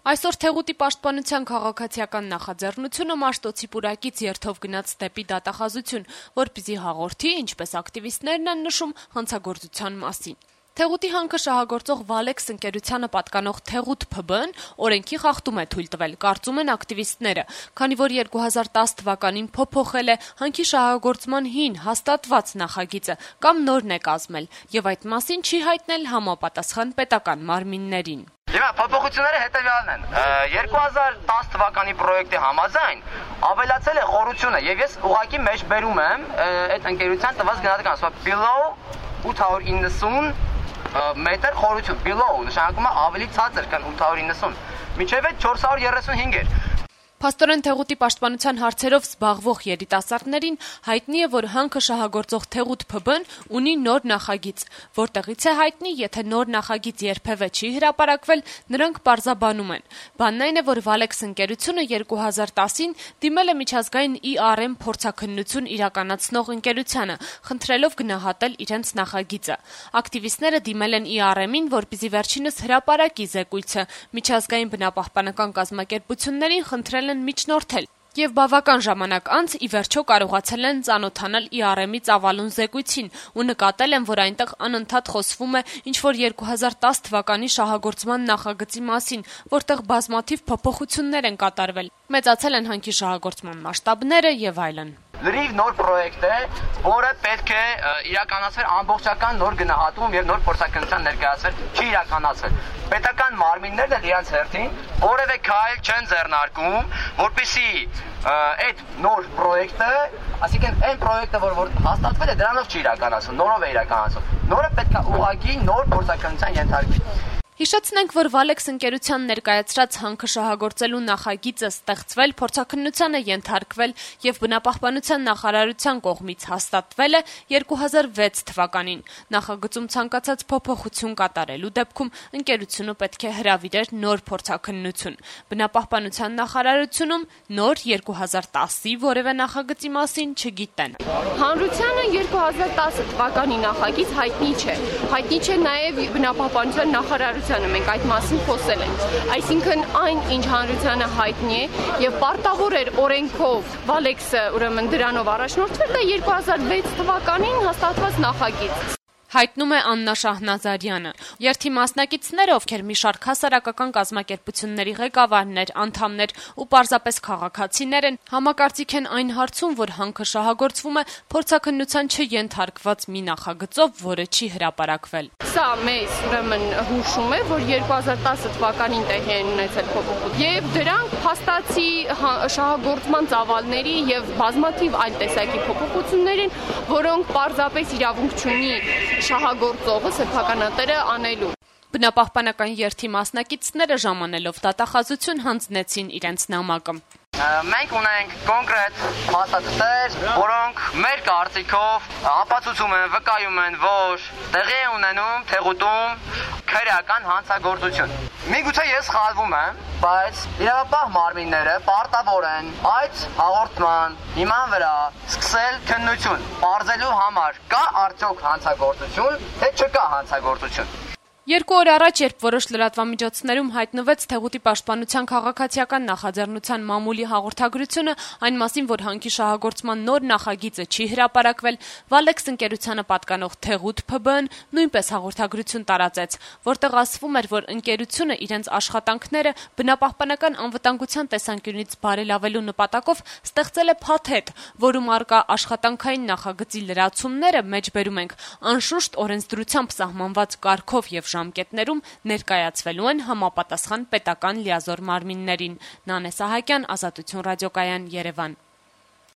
Այսօր Թեղուտի պաշտպանության քաղաքացիական նախաձեռնությունը Մաշտոցի պուրակից երթով գնաց դեպի դատախազություն, որպեսզի հաղորդի, ինչպես ակտիվիստներն են նշում, հանցագործության մասին։ Թեղուտի հանքը շահագործող Valex ընկերությանը պատկանող Թեղուտ ՓԲ-ն օրենքի խախտում է թույլ տվել, կարծում են ակտիվիստները, քանի որ 2010 թվականին փոփոխել է հանքի շահագործման հին հաստատված նախագիծը կամ նորն է կազմել, եւ այդ մասին չի հայտնել համապատասխան պետական մարմիններին։ Փոփոխությունները հետևյալն են։ 2010 թվականի պրոյեկտի համաձայն ավելացել է խորությունը եւ ես ուղղակի մեջ բերում եմ այդ ընկերության տված գնահատական, ասա below 890 մետր խորություն, below նշանակում է ավելի ցածր, քան 890, մինչեւ 435 էր։ Փաստորեն Թեղուտի պաշտպանության հարցերով զբաղվող երիտասարդներին հայտնի է, որ հանքը շահագործող Թեղուտ ՓԲ-ն ունի նոր նախագիծ, որտեղից է հայտնի, եթե նոր նախագիծ երբևէ չի հրապարակվել, նրանք պարզաբանում են։ Բանն այն է, որ Valex ընկերությունը 2010-ին դիմել է միջազգային IRM փորձաքննություն իրականացնող ընկերությանը, խնդրելով գնահատել իրենց նախագիծը։ Ակտիվիստները դիմել են IRM-ին, որպեսզի վերջինս հրապարակի զեկույցը, միջազգային բնապահպանական կազմակերպություններին խնդրել են միջնորդել եւ բավական ժամանակ անց ի վերջո կարողացել են ծանոթանալ IRM-ի ծավալուն զեկույցին ու նկատել են, որ այնտեղ անընդհատ խոսվում է ինչ-որ 2010 թվականի շահագործման նախագծի մասին, որտեղ բազմաթիվ փոփոխություններ են կատարվել, մեծացել են հանքի շահագործման մասշտաբները եւ այլն։ Լրիվ նոր պրոյեկտ է, որը պետք է իրականացվեր ամբողջական նոր գնահատում եւ նոր փորձաքննության ներկայացվել, չի իրականացվել։ Պետական մարմիններն էլ իրենց հերթին որևէ քայլ չեն ձեռնարկում, որպեսզի այդ նոր պրոյեկտը, այսինքն այն պրոյեկտը, որ հաստատվել է, դրանով չի իրականացվում, նորով է իրականացվում։ Նորը պետք է ուղղակի նոր փորձաքննության ենթարկվի։ Հիշեցնենք, որ Valex ընկերության ներկայացրած հանքը շահագործելու նախագիծը ստեղծվել, փորձաքննությանը ենթարկվել եւ բնապահպանության նախարարության կողմից հաստատվել է 2006 թվականին։ Նախագծում ցանկացած փոփոխություն կատարելու դեպքում ընկերությունը պետք է հրավիրեր նոր փորձաքննություն։ Բնապահպանության նախարարությունում նոր 2010-ի որևէ նախագծի մասին չգիտեն։ Հանրությանը 2010 թվականի նախագիծ հայտնի չէ նաեւ բնապահպանության նախարարության մենք այդ մասին խոսել ենք, այսինքն այն, ինչ հանրությանը հայտնի է եւ պարտավոր էր օրենքով Valex-ը ուրեմն դրանով առաջնորդվել է 2006 թվականին հաստատված նախագիծ։ Հայտնում է Աննա Շահնազարյանը։ Երթի մասնակիցները, ովքեր մի շարք հասարակական կազմակերպությունների ղեկավարներ, անդամներ ու պարզապես քաղաքացիներ են, համակարծիք են այն հարցում, որ հանքը շահագործվում է փորձաքննության չենթարկված մի նախագծով, որը չի հրապարակվել։ Սա մեզ ուրեմն հուշում է, որ 2010 թվականին տեղի են ունեցել փոփոխություններ եւ դրանք փաստացի շահագործման ծավալների եւ բազմաթիվ այլ տեսակի փոփոխություններ են, որոնք պարզապես իրավունք չունի շահագործողը սեփականատերը անելու։ Բնապահպանական երթի մասնակիցները ժամանելով դատախազություն հանձնեցին իրենց նամակը։ Մենք ունենք կոնկրետ փաստաթղթեր, որոնք մեր կարծիքով ապացուցում են, վկայում են, որ տեղի է ունենում Թեղուտում քրեական հանցագործություն։ Միգուցե ես սխալվում եմ, բայց իրավապահ մարմինները պարտավոր են այդ հաղորդման հիման վրա սկսել քննություն, պարզելու համար կա արդյոք հանցագործություն, թե չկա հանցագործություն։ 2 օր առաջ, երբ որոշ լրատվամիջոցներում հայտնվեց Թեղուտի պաշտպանության քաղաքացիական նախաձեռնության մամուլի հաղորդագրությունը այն մասին, որ հանքի շահագործման նոր նախագիծը չի հրապարակվել, Valex ընկերությանը պատկանող Թեղուտ ՓԲ-ն նույնպես հաղորդագրություն տարածեց, որտեղ ասվում էր, որ ընկերությունը իրենց աշխատանքները բնապահպանական անվտանգության տեսանկյունից բարելավելու նպատակով ստեղծել է փաթեթ, որում առկա աշխատանքային նախագծի լրացումները, մեջբերում ենք, անշուշտ օրենսդրությամբ սահմանված կարգով եւ ժամկետներում ներկայացվելու են համապատասխան պետական լիազոր մարմիններին։ Նանե Սահակյան, Ազատություն ռադիոկայան, Երևան։